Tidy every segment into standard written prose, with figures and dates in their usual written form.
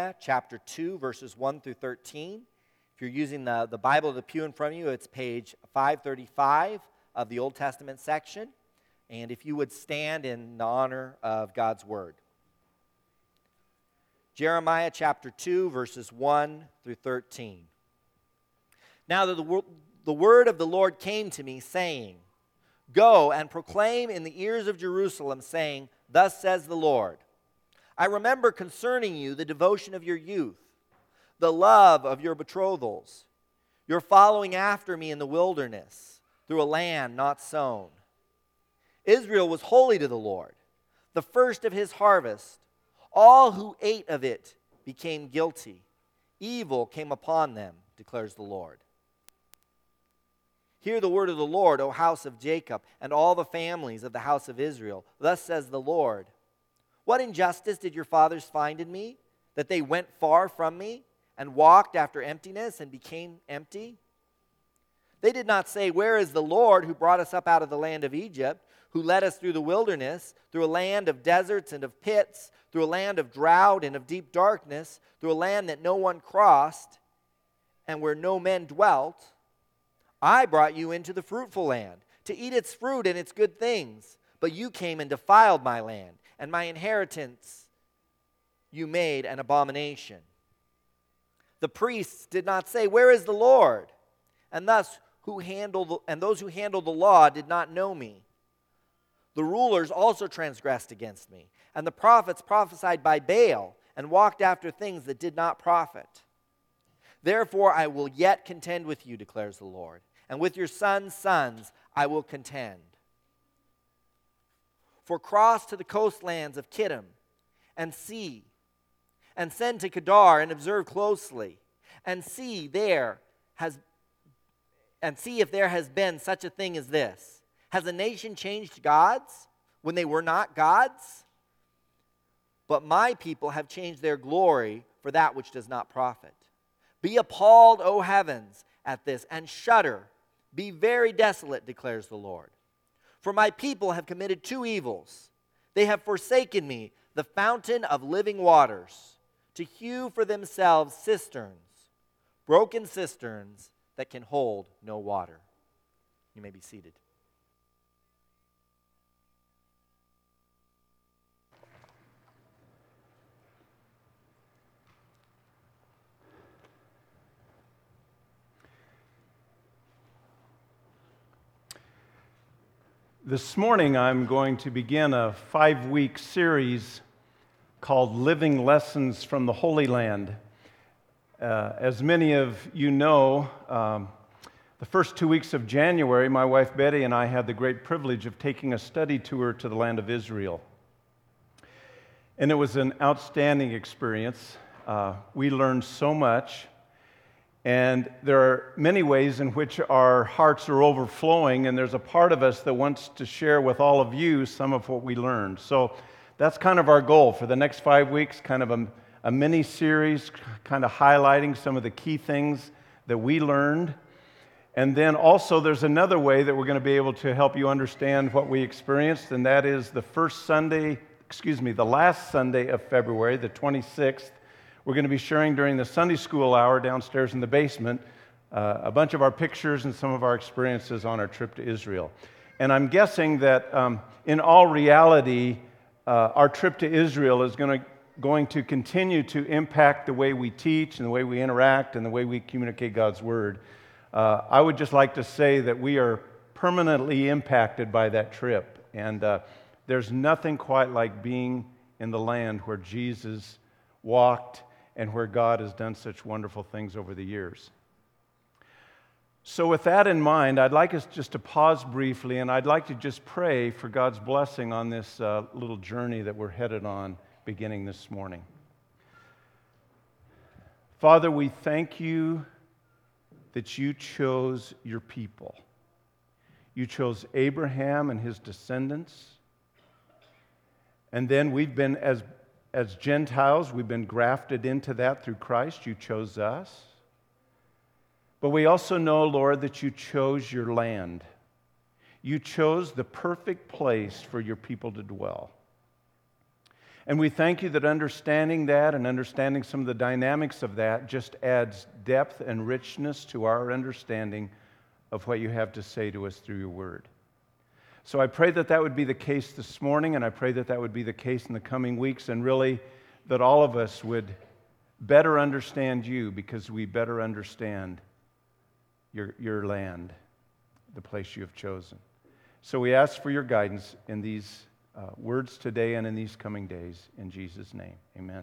Jeremiah chapter 2, verses 1 through 13. If you're using the Bible of the pew in front of you, it's page 535 of the Old Testament section. And if you would stand in the honor of God's word. Jeremiah chapter 2, verses 1 through 13. Now the word of the Lord came to me, saying, Go and proclaim in the ears of Jerusalem, saying, Thus says the Lord, I remember concerning you the devotion of your youth, the love of your betrothals, your following after me in the wilderness, through a land not sown. Israel was holy to the Lord, the first of his harvest. All who ate of it became guilty. Evil came upon them, declares the Lord. Hear the word of the Lord, O house of Jacob, and all the families of the house of Israel. Thus says the Lord, What injustice did your fathers find in me, that they went far from me, and walked after emptiness, and became empty? They did not say, Where is the Lord who brought us up out of the land of Egypt, who led us through the wilderness, through a land of deserts and of pits, through a land of drought and of deep darkness, through a land that no one crossed, and where no men dwelt? I brought you into the fruitful land, to eat its fruit and its good things. But you came and defiled my land, and my inheritance you made an abomination. The priests did not say, Where is the Lord? And those who handle the law did not know me. The rulers also transgressed against me, and the prophets prophesied by Baal, and walked after things that did not profit. Therefore I will yet contend with you, declares the Lord, and with your sons' sons I will contend. For cross to the coastlands of Kittim, and see, and send to Kedar, and observe closely, and see if there has been such a thing as this. Has a nation changed gods when they were not gods? But my people have changed their glory for that which does not profit. Be appalled, O heavens, at this, and shudder. Be very desolate, declares the Lord. For my people have committed two evils. They have forsaken me, the fountain of living waters, to hew for themselves cisterns, broken cisterns that can hold no water. You may be seated. This morning I'm going to begin a 5-week series called Living Lessons from the Holy Land. As many of you know, the first 2 weeks of January, my wife Betty and I had the great privilege of taking a study tour to the land of Israel. And it was an outstanding experience. We learned so much. And there are many ways in which our hearts are overflowing, and there's a part of us that wants to share with all of you some of what we learned. So that's kind of our goal for the next 5 weeks, kind of a mini-series, kind of highlighting some of the key things that we learned. And then also there's another way that we're going to be able to help you understand what we experienced, and that is the last Sunday of February, the 26th. We're going to be sharing during the Sunday school hour downstairs in the basement a bunch of our pictures and some of our experiences on our trip to Israel. And I'm guessing that in all reality, our trip to Israel is going to continue to impact the way we teach and the way we interact and the way we communicate God's Word. I would just like to say that we are permanently impacted by that trip. And there's nothing quite like being in the land where Jesus walked and where God has done such wonderful things over the years. So with that in mind, I'd like us just to pause briefly, and I'd like to just pray for God's blessing on this little journey that we're headed on beginning this morning. Father, we thank you that you chose your people. You chose Abraham and his descendants, and then we've been, as Gentiles, we've been grafted into that through Christ. You chose us. But we also know, Lord, that you chose your land. You chose the perfect place for your people to dwell. And we thank you that understanding that and understanding some of the dynamics of that just adds depth and richness to our understanding of what you have to say to us through your word. So I pray that that would be the case this morning, and I pray that that would be the case in the coming weeks, and really that all of us would better understand you because we better understand your land, the place you have chosen. So we ask for your guidance in these words today and in these coming days. In Jesus' name, amen.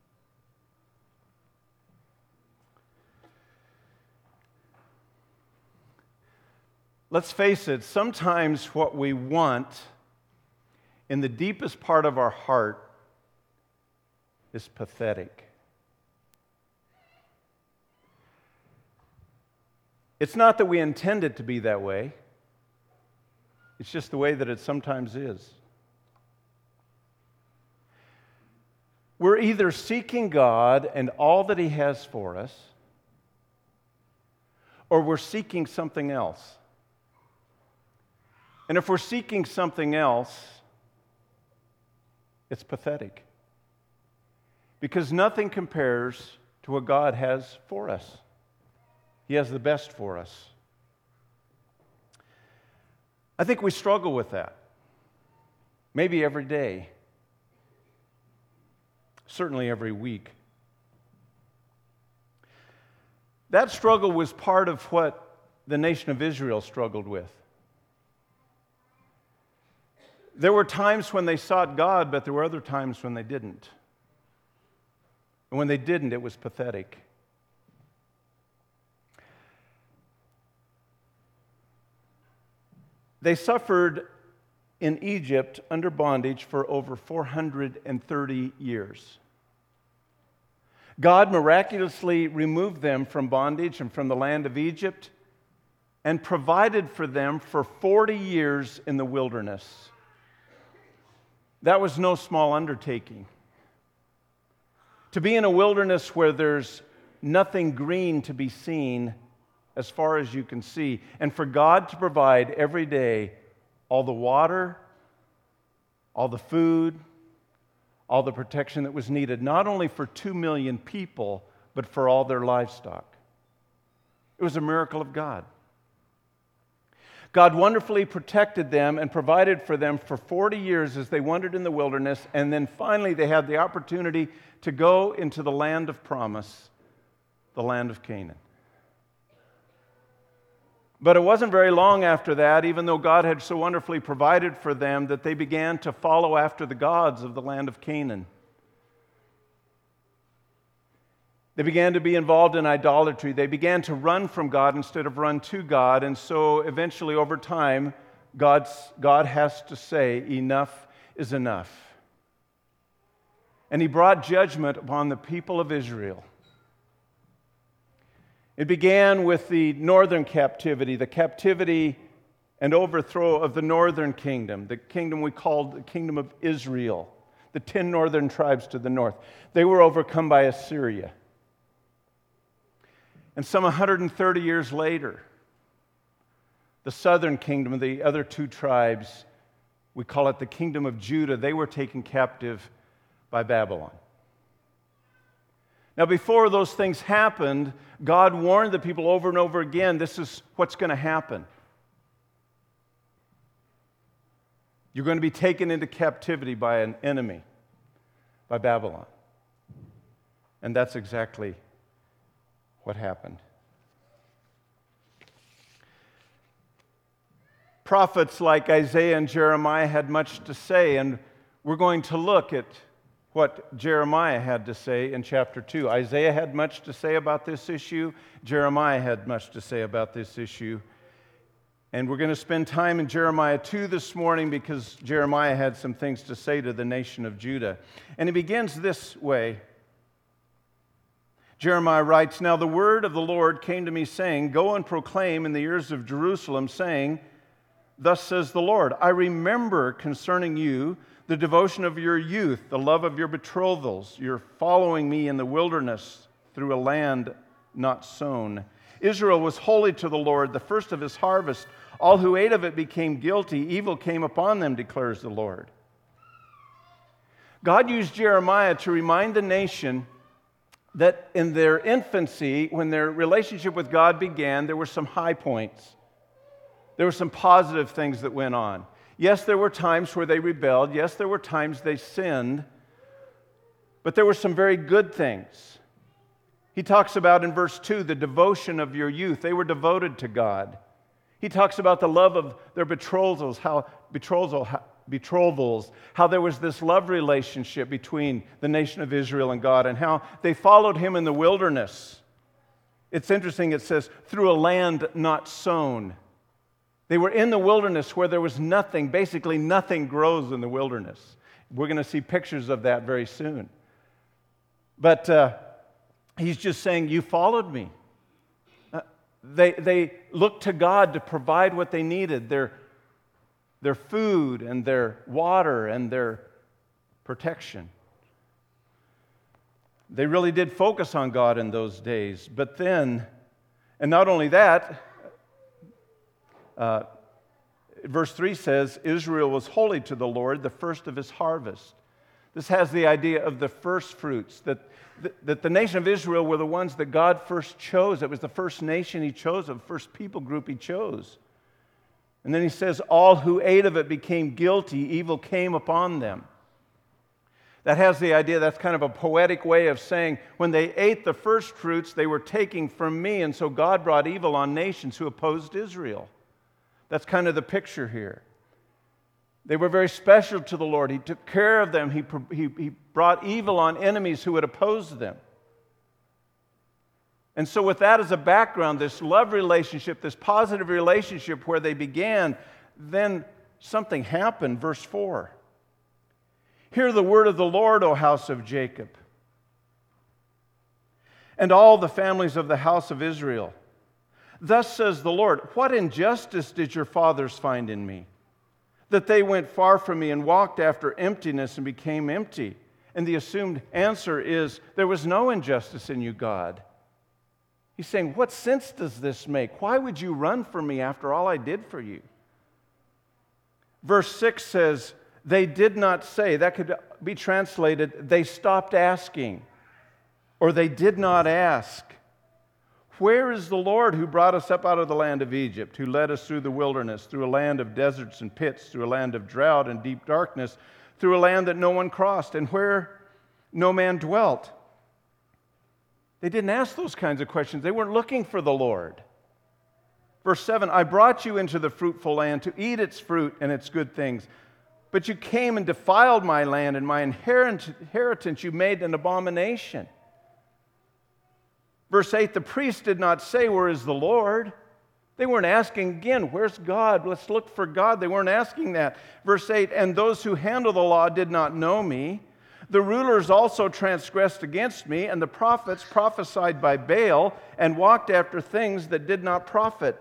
Let's face it, sometimes what we want in the deepest part of our heart is pathetic. It's not that we intend it to be that way. It's just the way that it sometimes is. We're either seeking God and all that He has for us, or we're seeking something else. And if we're seeking something else, it's pathetic. Because nothing compares to what God has for us. He has the best for us. I think we struggle with that. Maybe every day. Certainly every week. That struggle was part of what the nation of Israel struggled with. There were times when they sought God, but there were other times when they didn't. And when they didn't, it was pathetic. They suffered in Egypt under bondage for over 430 years. God miraculously removed them from bondage and from the land of Egypt and provided for them for 40 years in the wilderness. That was no small undertaking. To be in a wilderness where there's nothing green to be seen as far as you can see, and for God to provide every day all the water, all the food, all the protection that was needed, not only for 2 million people, but for all their livestock. It was a miracle of God. God wonderfully protected them and provided for them for 40 years as they wandered in the wilderness, and then finally they had the opportunity to go into the land of promise, the land of Canaan. But it wasn't very long after that, even though God had so wonderfully provided for them, that they began to follow after the gods of the land of Canaan. They began to be involved in idolatry. They began to run from God instead of run to God. And so eventually, over time, God has to say, enough is enough. And He brought judgment upon the people of Israel. It began with the northern captivity, the captivity and overthrow of the northern kingdom, the kingdom we called the kingdom of Israel, the 10 northern tribes to the north. They were overcome by Assyria. And some 130 years later, the southern kingdom, the other 2 tribes, we call it the kingdom of Judah, they were taken captive by Babylon. Now, before those things happened, God warned the people over and over again, this is what's going to happen. You're going to be taken into captivity by an enemy, by Babylon. And that's exactly what happened. Prophets like Isaiah and Jeremiah had much to say, and we're going to look at what Jeremiah had to say in chapter 2. Isaiah had much to say about this issue. Jeremiah had much to say about this issue. And we're going to spend time in Jeremiah 2 this morning because Jeremiah had some things to say to the nation of Judah. And he begins this way. Jeremiah writes, "Now the word of the Lord came to me, saying, Go and proclaim in the ears of Jerusalem, saying, Thus says the Lord, I remember concerning you the devotion of your youth, the love of your betrothals, your following me in the wilderness through a land not sown. Israel was holy to the Lord, the first of his harvest. All who ate of it became guilty. Evil came upon them, declares the Lord. God used Jeremiah to remind the nation that in their infancy, when their relationship with God began, there were some high points. There were some positive things that went on. Yes, there were times where they rebelled. Yes, there were times they sinned. But there were some very good things. He talks about in verse 2 the devotion of your youth. They were devoted to God. He talks about the love of their betrothals, how there was this love relationship between the nation of Israel and God, and how they followed Him in the wilderness. It's interesting, it says, through a land not sown. They were in the wilderness where there was nothing, basically nothing grows in the wilderness. We're going to see pictures of that very soon. But he's just saying, you followed me. They looked to God to provide what they needed, their food and their water and their protection. They really did focus on God in those days. But then, and not only that, verse 3 says, Israel was holy to the Lord, the first of his harvest. This has the idea of the first fruits, that the nation of Israel were the ones that God first chose. It was the first nation He chose, the first people group He chose. And then He says, all who ate of it became guilty, evil came upon them. That has the idea, that's kind of a poetic way of saying, when they ate the first fruits, they were taking from me, and so God brought evil on nations who opposed Israel. That's kind of the picture here. They were very special to the Lord. He took care of them. He brought evil on enemies who would oppose them. And so with that as a background, this love relationship, this positive relationship where they began, then something happened. Verse 4. Hear the word of the Lord, O house of Jacob, and all the families of the house of Israel. Thus says the Lord, what injustice did your fathers find in me, that they went far from me and walked after emptiness and became empty? And the assumed answer is, there was no injustice in you, God. He's saying, what sense does this make? Why would you run from me after all I did for you? Verse 6 says, they did not say. That could be translated, they stopped asking, or they did not ask. Where is the Lord who brought us up out of the land of Egypt, who led us through the wilderness, through a land of deserts and pits, through a land of drought and deep darkness, through a land that no one crossed, and where no man dwelt? They didn't ask those kinds of questions. They weren't looking for the Lord. Verse 7, I brought you into the fruitful land to eat its fruit and its good things. But you came and defiled my land, and my inheritance you made an abomination. Verse 8, the priest did not say, where is the Lord? They weren't asking again, where's God? Let's look for God. They weren't asking that. Verse 8, and those who handle the law did not know me. The rulers also transgressed against me, and the prophets prophesied by Baal and walked after things that did not profit.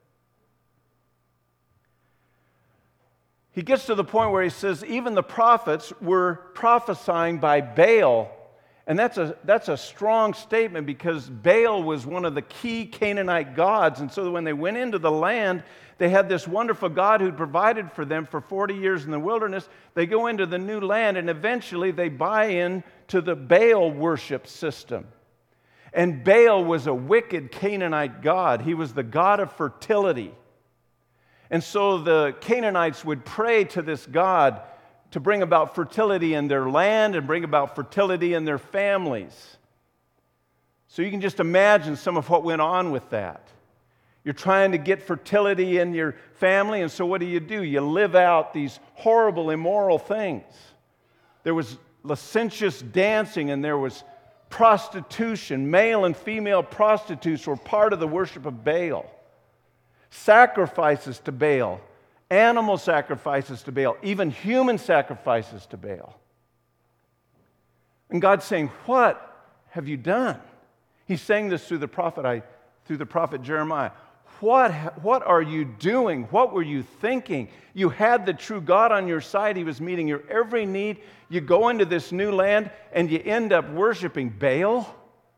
He gets to the point where he says even the prophets were prophesying by Baal. And that's a strong statement, because Baal was one of the key Canaanite gods. And so when they went into the land, they had this wonderful God who provided for them for 40 years in the wilderness. They go into the new land, and eventually they buy into the Baal worship system. And Baal was a wicked Canaanite god. He was the god of fertility. And so the Canaanites would pray to this god to bring about fertility in their land and bring about fertility in their families. So you can just imagine some of what went on with that. You're trying to get fertility in your family, and so what do? You live out these horrible, immoral things. There was licentious dancing, and there was prostitution. Male and female prostitutes were part of the worship of Baal. Sacrifices to Baal. Animal sacrifices to Baal, even human sacrifices to Baal. And God's saying, what have you done? He's saying this through the prophet Jeremiah. What are you doing? What were you thinking? You had the true God on your side. He was meeting your every need. You go into this new land and you end up worshiping Baal.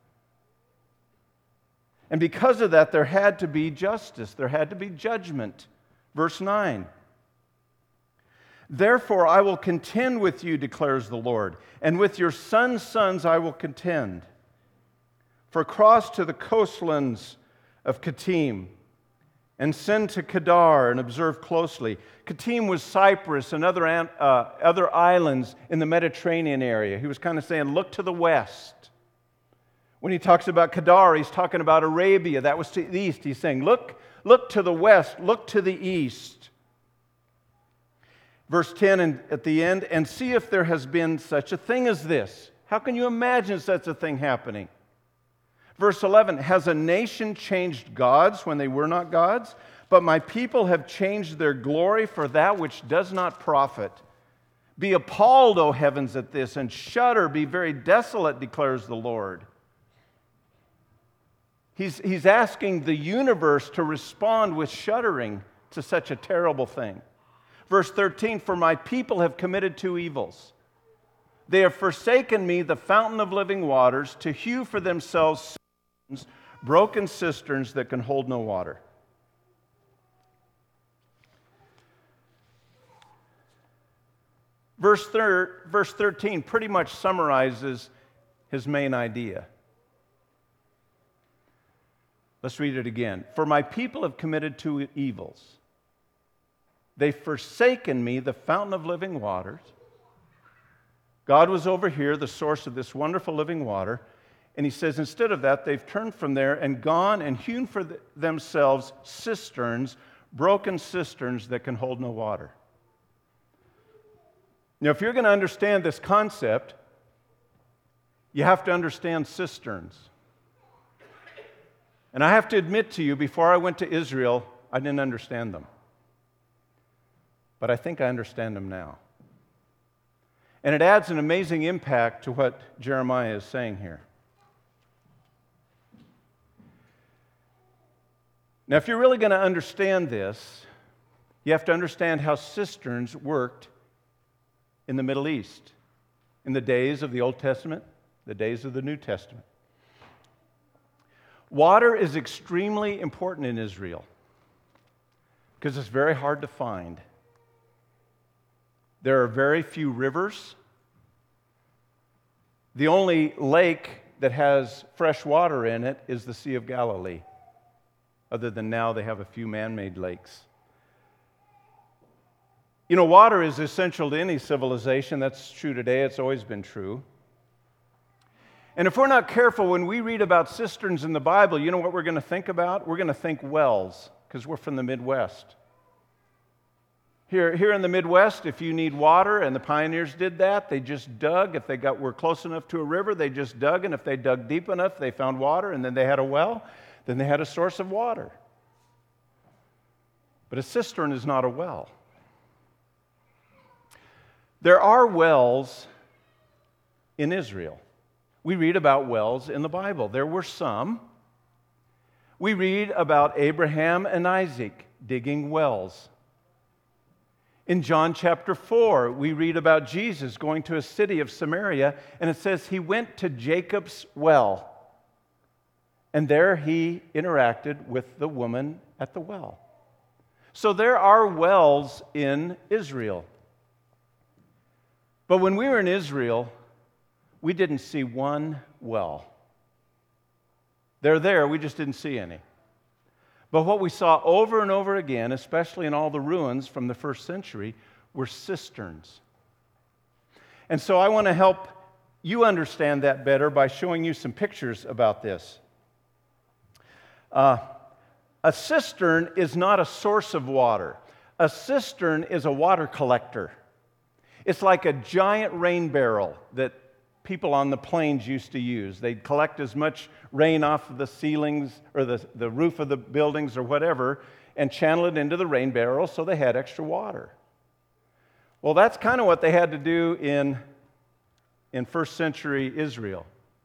And because of that, there had to be justice. There had to be judgment. Verse 9. Therefore I will contend with you, declares the Lord, and with your sons' sons I will contend. For cross to the coastlands of Kittim, and send to Kedar and observe closely. Kittim was Cyprus and other islands in the Mediterranean area. He was kind of saying, look to the west. When he talks about Kedar, he's talking about Arabia. That was to the east. He's saying, look to the west, look to the east. Verse 10 and at the end, and see if there has been such a thing as this. How can you imagine such a thing happening? Verse 11, has a nation changed gods when they were not gods? But my people have changed their glory for that which does not profit. Be appalled, O heavens, at this, and shudder, be very desolate, declares the Lord. He's asking the universe to respond with shuddering to such a terrible thing. Verse 13, for my people have committed two evils. They have forsaken me, the fountain of living waters, to hew for themselves broken cisterns that can hold no water. Verse 13 pretty much summarizes his main idea. Let's read it again. For my people have committed two evils. They've forsaken me, the fountain of living waters. God was over here, the source of this wonderful living water. And he says, instead of that, they've turned from there and gone and hewn for themselves cisterns, broken cisterns that can hold no water. Now, if you're going to understand this concept, you have to understand cisterns. And I have to admit to you, before I went to Israel, I didn't understand them. But I think I understand them now. And it adds an amazing impact to what Jeremiah is saying here. Now, if you're really going to understand this, you have to understand how cisterns worked in the Middle East in the days of the Old Testament, the days of the New Testament. Water is extremely important in Israel because it's very hard to find. There are very few rivers. The only lake that has fresh water in it is the Sea of Galilee. Other than now, they have a few man-made lakes. You know, water is essential to any civilization. That's true today. It's always been true. And if we're not careful, when we read about cisterns in the Bible, you know what we're going to think about? We're going to think wells, because we're from the Midwest. Here in the Midwest, if you need water, and the pioneers did that, they just dug. If they were close enough to a river, they just dug, and if they dug deep enough, they found water, and then they had a well, then they had a source of water. But a cistern is not a well. There are wells in Israel. We read about wells in the Bible. There were some. We read about Abraham and Isaac digging wells. In John chapter 4, we read about Jesus going to a city of Samaria, and it says he went to Jacob's well. And there he interacted with the woman at the well. So there are wells in Israel. But when we were in Israel, we didn't see one well. They're there, we just didn't see any. But what we saw over and over again, especially in all the ruins from the first century, were cisterns. And so I want to help you understand that better by showing you some pictures about this. A cistern is not a source of water. A cistern is a water collector. It's like a giant rain barrel that people on the plains used to use. They'd collect as much rain off of the ceilings or the roof of the buildings or whatever and channel it into the rain barrel so they had extra water. Well, that's kind of what they had to do in first century Israel.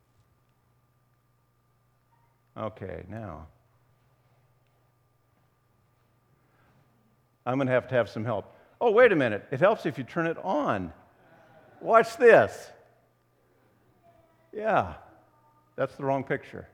Okay, now I'm going to have some help. Oh, wait a minute. It helps if you turn it on. Watch this. Yeah, that's the wrong picture.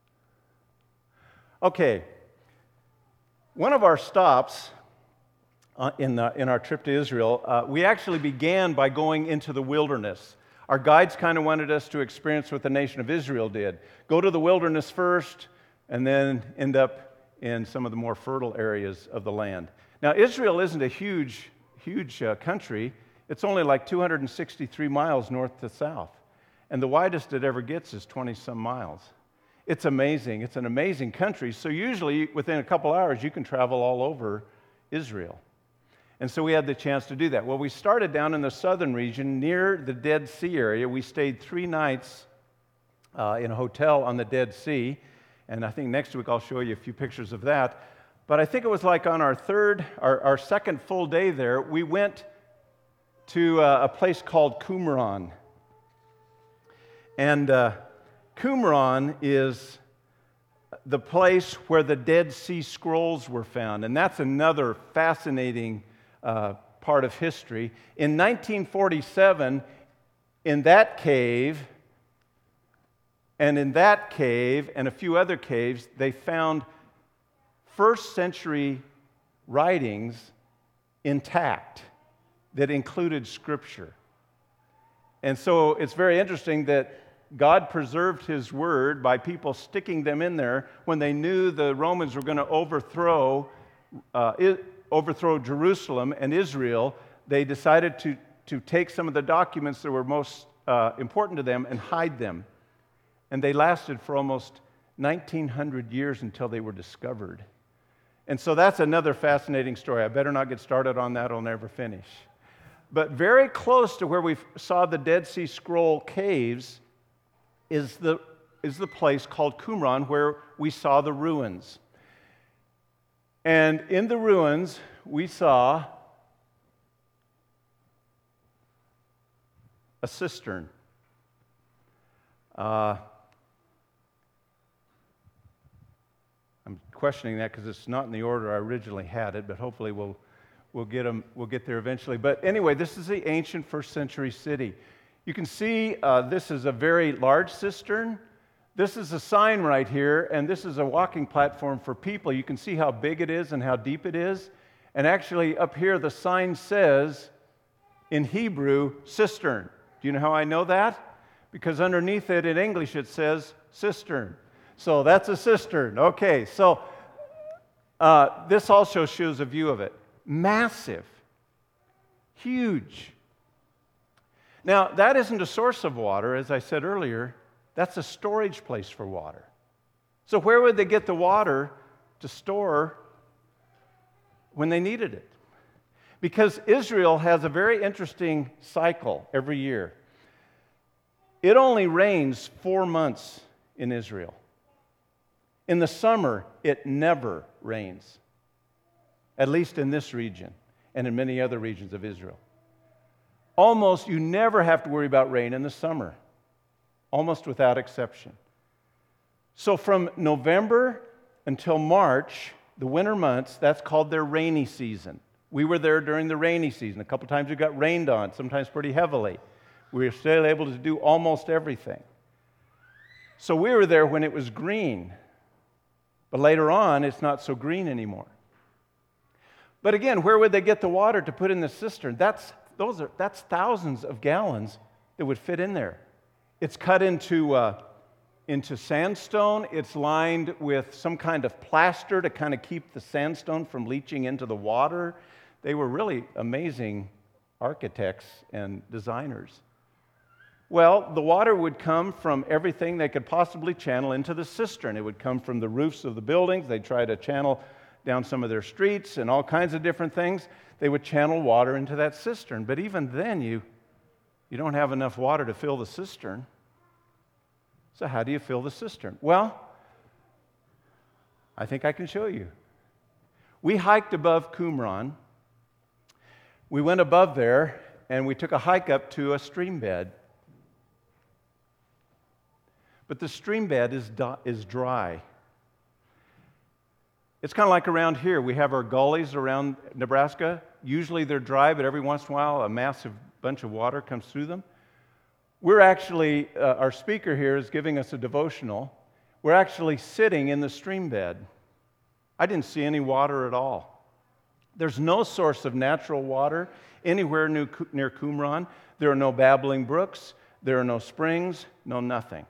Okay, one of our stops in our trip to Israel, we actually began by going into the wilderness. Our guides kind of wanted us to experience what the nation of Israel did. Go to the wilderness first, and then end up in some of the more fertile areas of the land. Now, Israel isn't a huge country. It's only like 263 miles north to south. And the widest it ever gets is 20-some miles. It's amazing. It's an amazing country. So usually, within a couple hours, you can travel all over Israel. And so we had the chance to do that. Well, we started down in the southern region near the Dead Sea area. We stayed 3 nights in a hotel on the Dead Sea. And I think next week I'll show you a few pictures of that. But I think it was like on our second full day there, we went to a place called Qumran. And Qumran is the place where the Dead Sea Scrolls were found. And that's another fascinating part of history. In 1947, in that cave and a few other caves, they found first century writings intact that included Scripture. And so it's very interesting that God preserved His Word by people sticking them in there when they knew the Romans were going to overthrow Jerusalem and Israel. They decided to take some of the documents that were most important to them and hide them. And they lasted for almost 1,900 years until they were discovered. And so that's another fascinating story. I better not get started on that. I'll never finish. But very close to where we saw the Dead Sea Scroll caves is the place called Qumran, where we saw the ruins. And in the ruins, we saw a cistern. I'm questioning that because it's not in the order I originally had it, but hopefully we'll get there eventually. But anyway, this is the ancient first century city. You can see this is a very large cistern. This is a sign right here, and this is a walking platform for people. You can see how big it is and how deep it is. And actually, up here, the sign says, in Hebrew, cistern. Do you know how I know that? Because underneath it, in English, it says cistern. So that's a cistern. Okay, so this also shows a view of it. Massive. Huge. Now, that isn't a source of water, as I said earlier. That's a storage place for water. So where would they get the water to store when they needed it? Because Israel has a very interesting cycle every year. It only rains 4 months in Israel. In the summer, it never rains, at least in this region and in many other regions of Israel. Almost, you never have to worry about rain in the summer, almost without exception. So from November until March, the winter months, that's called their rainy season. We were there during the rainy season. A couple times we got rained on, sometimes pretty heavily. We were still able to do almost everything. So we were there when it was green. But later on, it's not so green anymore. But again, where would they get the water to put in the cistern? That's thousands of gallons that would fit in there. It's cut into sandstone. It's lined with some kind of plaster to kind of keep the sandstone from leaching into the water. They were really amazing architects and designers. Well, the water would come from everything they could possibly channel into the cistern. It would come from the roofs of the buildings. They'd try to channel down some of their streets and all kinds of different things. They would channel water into that cistern. But even then, you don't have enough water to fill the cistern. So how do you fill the cistern? Well, I think I can show you. We hiked above Qumran. We went above there, and we took a hike up to a stream bed. But the stream bed is dry. It's kind of like around here. We have our gullies around Nebraska. Usually they're dry, but every once in a while a massive bunch of water comes through them. We're actually, our speaker here is giving us a devotional. We're actually sitting in the stream bed. I didn't see any water at all. There's no source of natural water anywhere near Qumran. There are no babbling brooks. There are no springs, no nothing.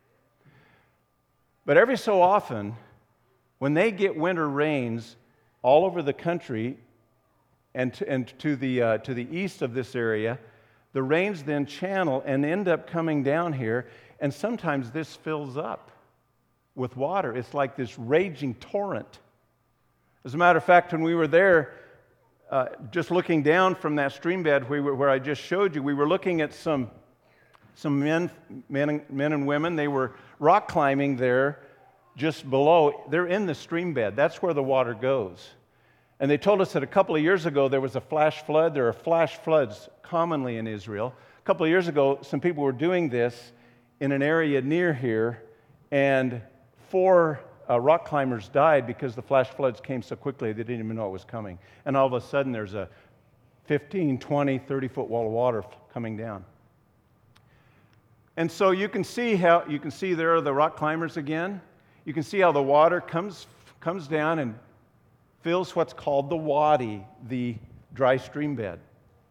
But every so often, when they get winter rains all over the country and to the east of this area, the rains then channel and end up coming down here, and sometimes this fills up with water. It's like this raging torrent. As a matter of fact, when we were there, just looking down from that stream bed where I just showed you, we were looking at some men and women. They were rock climbing there just below. They're in the stream bed. That's where the water goes. And they told us that a couple of years ago there was a flash flood. There are flash floods commonly in Israel. A couple of years ago, some people were doing this in an area near here, and 4 rock climbers died because the flash floods came so quickly they didn't even know it was coming. And all of a sudden there's a 15, 20, 30-foot wall of water coming down. And so you can see there are the rock climbers again. You can see how the water comes down and fills what's called the wadi, the dry stream bed.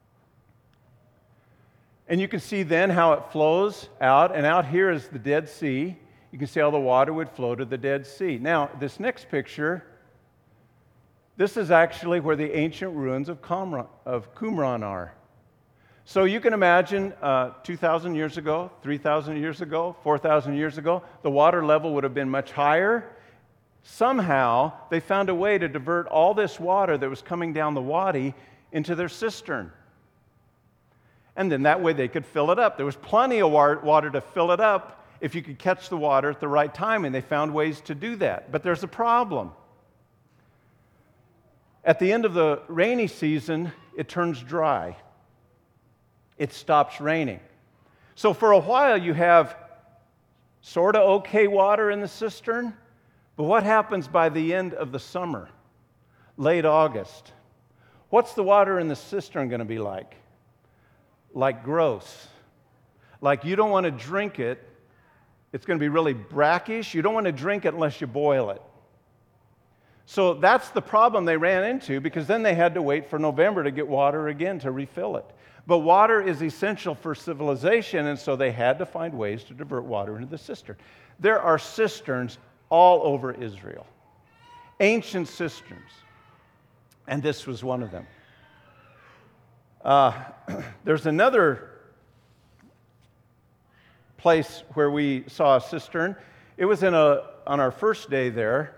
And you can see then how it flows out, and out here is the Dead Sea. You can see how the water would flow to the Dead Sea. Now, this next picture, this is actually where the ancient ruins of Qumran are. So you can imagine 2,000 years ago, 3,000 years ago, 4,000 years ago, the water level would have been much higher. Somehow, they found a way to divert all this water that was coming down the wadi into their cistern. And then that way they could fill it up. There was plenty of water to fill it up if you could catch the water at the right time, and they found ways to do that. But there's a problem. At the end of the rainy season, it turns dry. It stops raining. So for a while, you have sort of okay water in the cistern, but what happens by the end of the summer, late August? What's the water in the cistern going to be like? Like gross. Like you don't want to drink it. It's going to be really brackish. You don't want to drink it unless you boil it. So that's the problem they ran into, because then they had to wait for November to get water again to refill it. But water is essential for civilization, and so they had to find ways to divert water into the cistern. There are cisterns all over Israel, ancient cisterns, and this was one of them. There's another place where we saw a cistern. It was on our first day there.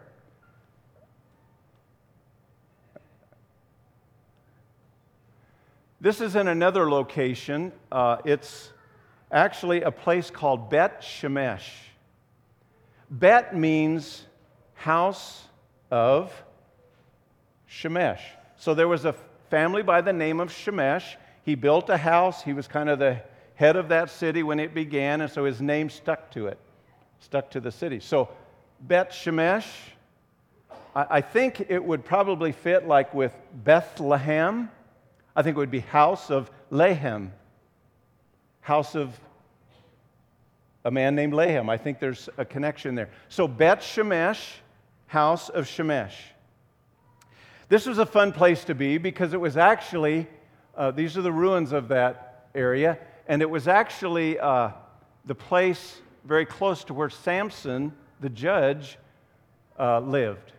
This is in another location. It's actually a place called Bet Shemesh. Bet means house of Shemesh. So there was a family by the name of Shemesh. He built a house. He was kind of the head of that city when it began, and so his name stuck to it, stuck to the city. So Bet Shemesh, I think it would probably fit like with Bethlehem. I think it would be house of Lehem, house of a man named Lehem. I think there's a connection there. So Bet Shemesh, house of Shemesh. This was a fun place to be because it was actually, these are the ruins of that area, and it was actually the place very close to where Samson, the judge, lived.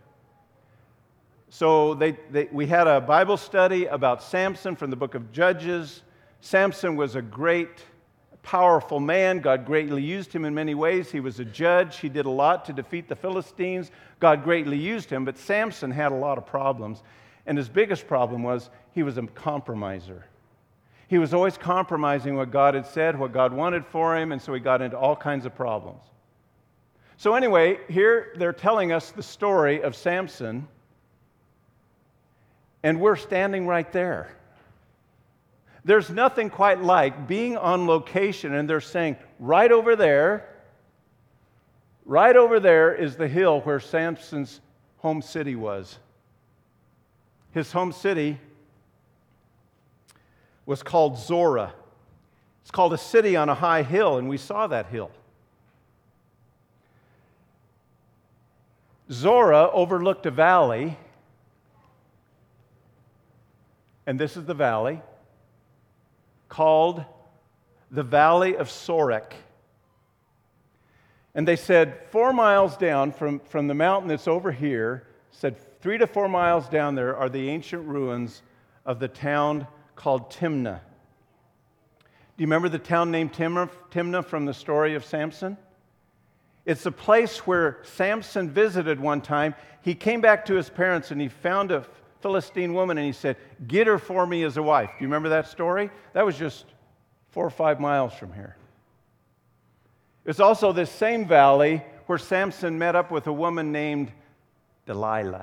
So we had a Bible study about Samson from the book of Judges. Samson was a great, powerful man. God greatly used him in many ways. He was a judge. He did a lot to defeat the Philistines. God greatly used him, but Samson had a lot of problems. And his biggest problem was he was a compromiser. He was always compromising what God had said, what God wanted for him, and so he got into all kinds of problems. So anyway, here they're telling us the story of Samson, and we're standing right there. There's nothing quite like being on location, and they're saying, right over there is the hill where Samson's home city was. His home city was called Zorah. It's called a city on a high hill, and we saw that hill. Zorah overlooked a valley, and this is the valley, called the Valley of Sorek. And they said 4 miles down from the mountain that's over here, said 3 to 4 miles down there are the ancient ruins of the town called Timnah. Do you remember the town named Timnah from the story of Samson? It's a place where Samson visited one time. He came back to his parents and he found a Philistine woman and he said, "Get her for me as a wife." Do you remember that story? That was just 4 or 5 miles from here. It's also this same valley where Samson met up with a woman named Delilah.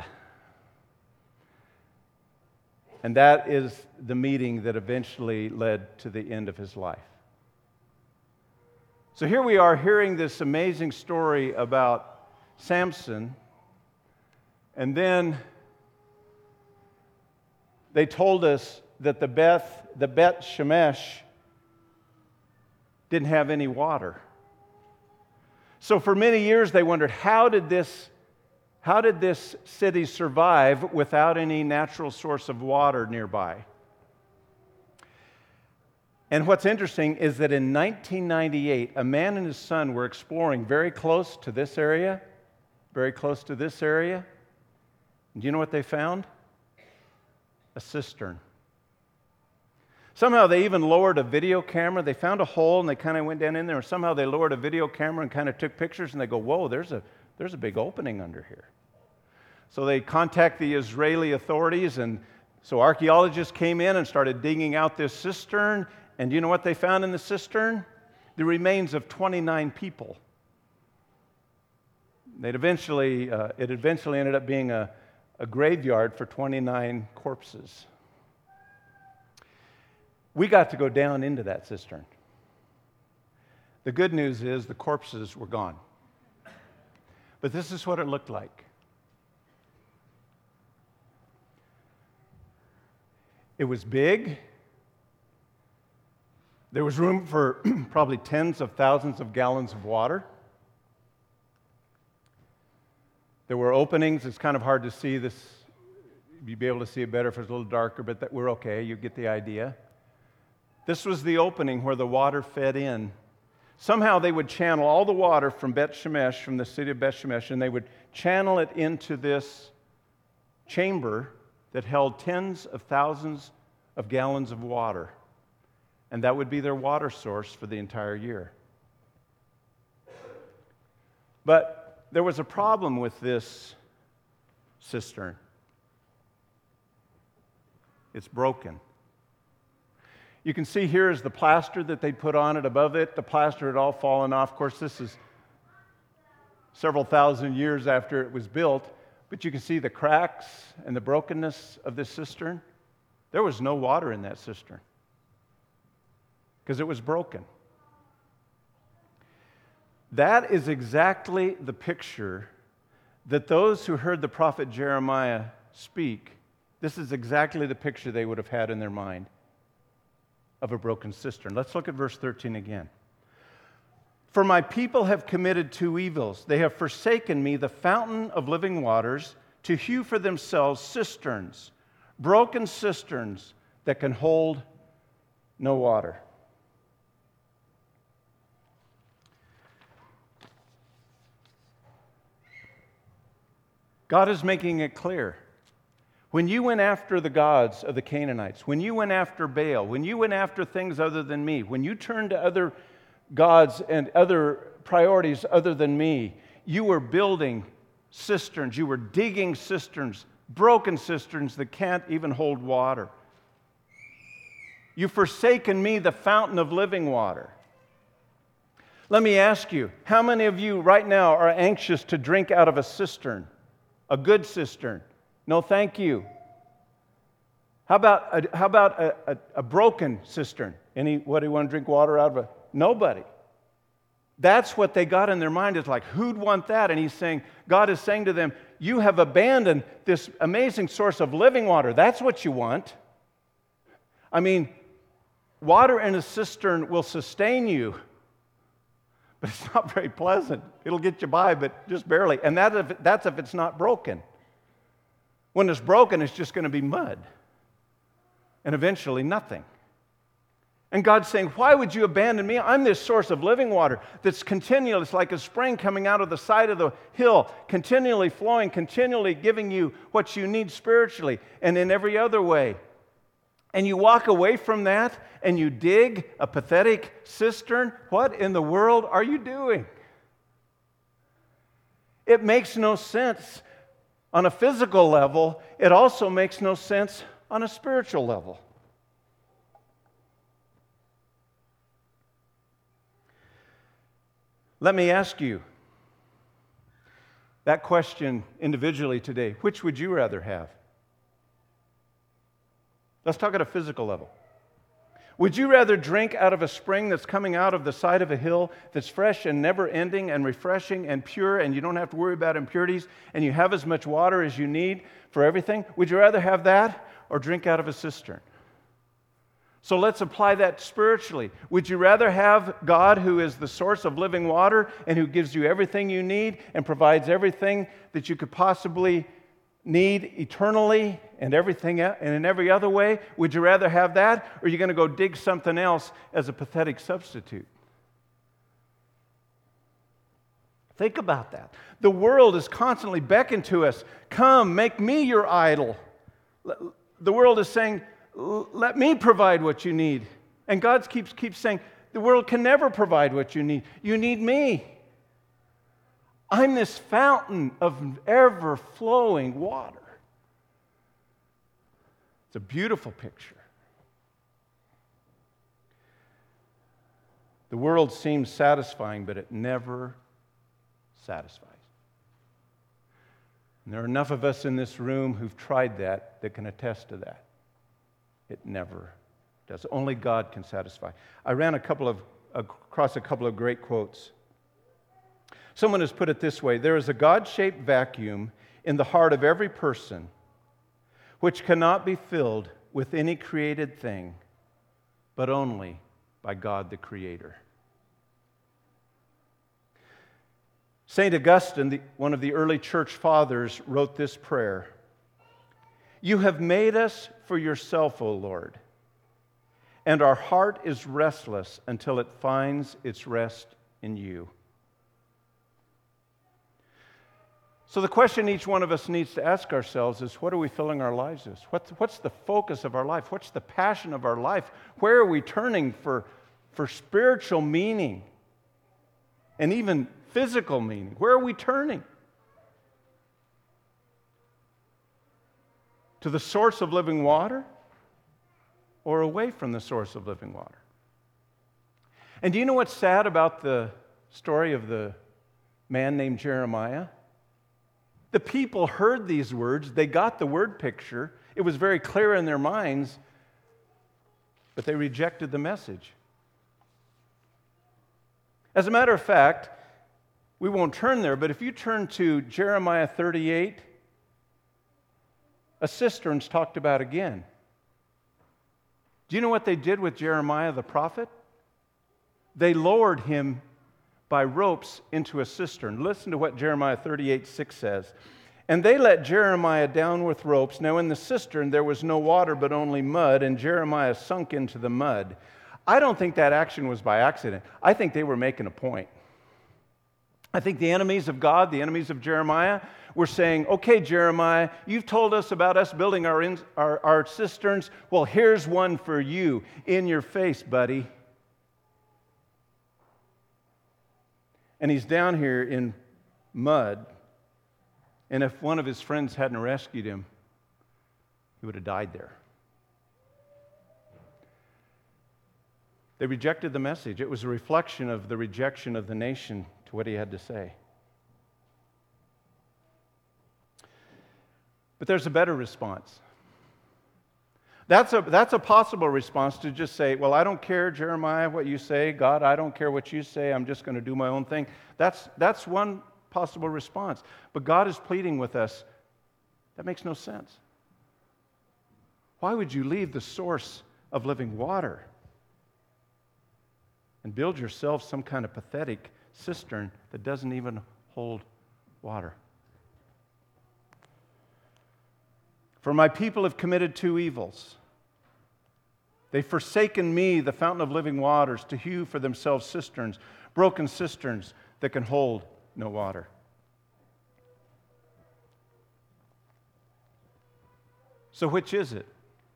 And that is the meeting that eventually led to the end of his life. So here we are hearing this amazing story about Samson, and then they told us that the Bet Shemesh didn't have any water. So for many years they wondered, how did this city survive without any natural source of water nearby? And what's interesting is that in 1998, a man and his son were exploring very close to this area. And do you know what they found? A cistern. Somehow they even lowered a video camera. They found a hole and they kind of went down in there. And somehow they lowered a video camera and kind of took pictures. And they go, "Whoa, there's a big opening under here." So they contact the Israeli authorities. And so archaeologists came in and started digging out this cistern. And do you know what they found in the cistern? The remains of 29 people. It eventually ended up being a graveyard for 29 corpses. We got to go down into that cistern. The good news is the corpses were gone. But this is what it looked like. It was big. There was room for probably tens of thousands of gallons of water. There were openings. It's kind of hard to see this. You'd be able to see it better if it was a little darker, but we're okay. You get the idea. This was the opening where the water fed in. Somehow they would channel all the water from Bet Shemesh, from the city of Bet Shemesh, and they would channel it into this chamber that held tens of thousands of gallons of water. And that would be their water source for the entire year. But there was a problem with this cistern. It's broken. You can see here is the plaster that they put on it. Above it, the plaster had all fallen off. Of course, this is several thousand years after it was built, but you can see the cracks and the brokenness of this cistern. There was no water in that cistern because it was broken. That is exactly the picture that those who heard the prophet Jeremiah speak, this is exactly the picture they would have had in their mind of a broken cistern. Let's look at verse 13 again. "For my people have committed 2 evils. They have forsaken me, the fountain of living waters, to hew for themselves cisterns, broken cisterns that can hold no water." God is making it clear. When you went after the gods of the Canaanites, when you went after Baal, when you went after things other than me, when you turned to other gods and other priorities other than me, you were building cisterns, you were digging cisterns, broken cisterns that can't even hold water. You've forsaken me, the fountain of living water. Let me ask you, how many of you right now are anxious to drink out of a cistern, a good cistern? No, thank you. How about a broken cistern? Anybody want to drink water out of a? Nobody. That's what they got in their mind. It's like, who'd want that? And God is saying to them, you have abandoned this amazing source of living water. That's what you want. I mean, water in a cistern will sustain you, but it's not very pleasant. It'll get you by, but just barely. And that's if it's not broken. When it's broken, it's just going to be mud. and eventually nothing. And God's saying, why would you abandon me? I'm this source of living water that's continual. It's like a spring coming out of the side of the hill, continually flowing, continually giving you what you need spiritually and in every other way. And you walk away from that and you dig a pathetic cistern. What in the world are you doing? It makes no sense on a physical level. It also makes no sense on a spiritual level. Let me ask you that question individually today. Which would you rather have? Let's talk at a physical level. Would you rather drink out of a spring that's coming out of the side of a hill that's fresh and never-ending and refreshing and pure, and you don't have to worry about impurities, and you have as much water as you need for everything? Would you rather have that or drink out of a cistern? So let's apply that spiritually. Would you rather have God, who is the source of living water and who gives you everything you need and provides everything that you could possibly need eternally and everything and in every other way? Would you rather have that, or are you going to go dig something else as a pathetic substitute? Think about that. The world is constantly beckoning to us, come, make me your idol. The world is saying, let me provide what you need. And God keeps saying, the world can never provide what you need. You need me. I'm this fountain of ever-flowing water. It's a beautiful picture. The world seems satisfying, but it never satisfies. And there are enough of us in this room who've tried that can attest to that. It never does. Only God can satisfy. I ran across a couple of great quotes. Someone has put it this way: there is a God-shaped vacuum in the heart of every person which cannot be filled with any created thing, but only by God the Creator. St. Augustine, one of the early church fathers, wrote this prayer: you have made us for yourself, O Lord, and our heart is restless until it finds its rest in you. So the question each one of us needs to ask ourselves is, what are we filling our lives with? What's the focus of our life? What's the passion of our life? Where are we turning for spiritual meaning and even physical meaning? Where are we turning? To the source of living water or away from the source of living water? And do you know what's sad about the story of the man named Jeremiah? The people heard these words, they got the word picture, it was very clear in their minds, but they rejected the message. As a matter of fact, we won't turn there, but if you turn to Jeremiah 38, a cistern's talked about again. Do you know what they did with Jeremiah the prophet? They lowered him by ropes into a cistern. Listen to what Jeremiah 38:6 says. And they let Jeremiah down with ropes. Now in the cistern there was no water but only mud, and Jeremiah sunk into the mud. I don't think that action was by accident. I think they were making a point. I think the enemies of God, the enemies of Jeremiah, were saying, okay, Jeremiah, you've told us about us building our cisterns. Well, here's one for you, in your face, buddy. And he's down here in mud. And if one of his friends hadn't rescued him, he would have died there. They rejected the message. It was a reflection of the rejection of the nation to what he had to say. But there's a better response. That's a possible response, to just say, well, I don't care, Jeremiah, what you say. God, I don't care what you say. I'm just going to do my own thing. That's one possible response. But God is pleading with us. That makes no sense. Why would you leave the source of living water and build yourself some kind of pathetic cistern that doesn't even hold water? For my people have committed two evils. They've forsaken me, the fountain of living waters, to hew for themselves cisterns, broken cisterns that can hold no water. So which is it?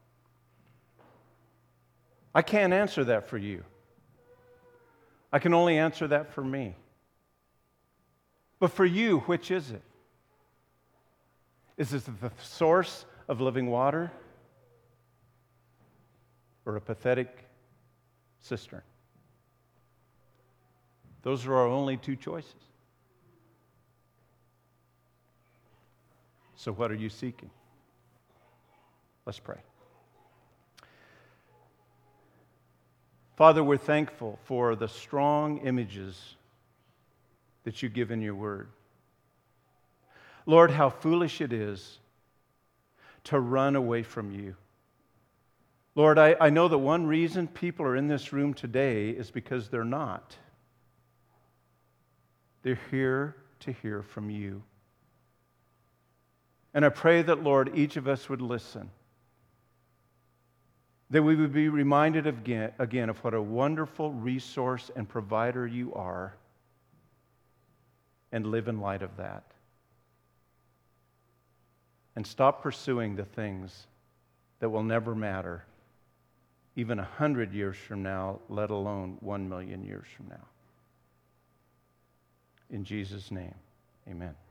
I can't answer that for you. I can only answer that for me. But for you, which is it? Is it the source of living water or a pathetic cistern? Those are our only two choices. So what are you seeking? Let's pray. Father, we're thankful for the strong images that you give in your word. Lord, how foolish it is to run away from you. Lord, I know that one reason people are in this room today is because they're not. They're here to hear from you. And I pray that, Lord, each of us would listen. That we would be reminded again of what a wonderful resource and provider you are, and live in light of that. And stop pursuing the things that will never matter, even 100 years from now, let alone 1 million years from now. In Jesus' name, amen.